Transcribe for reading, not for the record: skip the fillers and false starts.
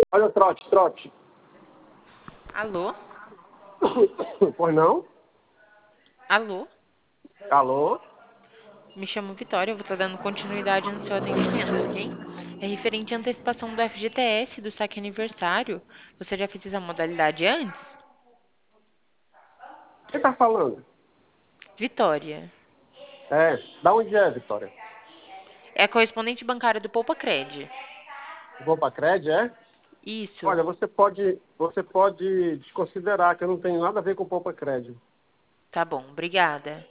Olha o trote, trote. Alô? Pois não? Alô? Alô? Me chamo Vitória, eu vou estar dando continuidade no seu atendimento, ok? É referente à antecipação do FGTS do saque aniversário. Você já fez essa modalidade antes? Quem tá falando? Vitória. Da onde é, Vitória? É a correspondente bancária do Poupa Cred. Vou pra Cred, é? Isso. Olha, você pode desconsiderar que eu não tenho nada a ver com Poupa Cred. Tá bom, obrigada.